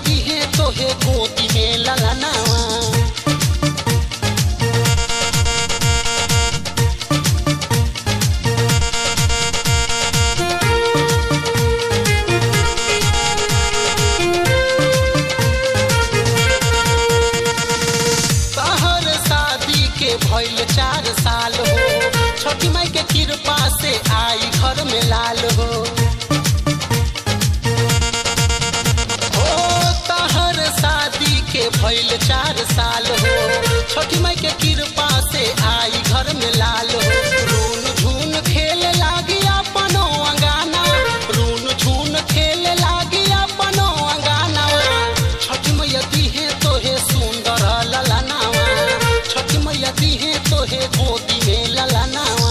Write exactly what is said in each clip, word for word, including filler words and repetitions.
दी है तोहे गोदी में ललनावा। भइल चार साल हो, छठी माई के कृपा से आई घर में लाल हो। ओ तहर शादी के भइल चार साल हो, छठी माई के कृपा से आई घर में लाल हो। रून झून खेल लागी अपनो अंगाना, रून झून खेल लागी अपनो अंगाना। छठी मैया दी है तोहे सुंदर ललनावा, छठी मैया दी है तोहे गोदी में ललनावा।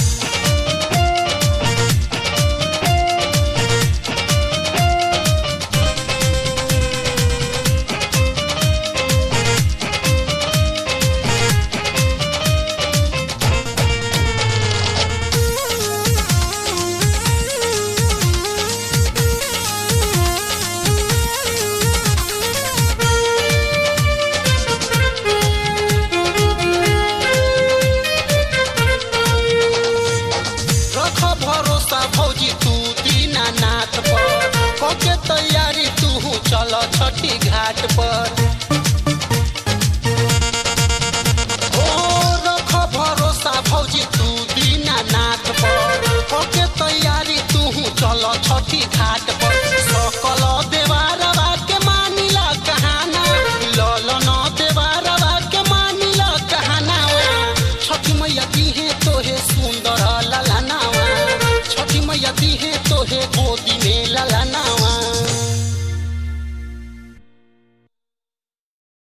भरोसा भौजी तू दीनानाथ पर, कके तैयारी तू चल छठी घाट पर।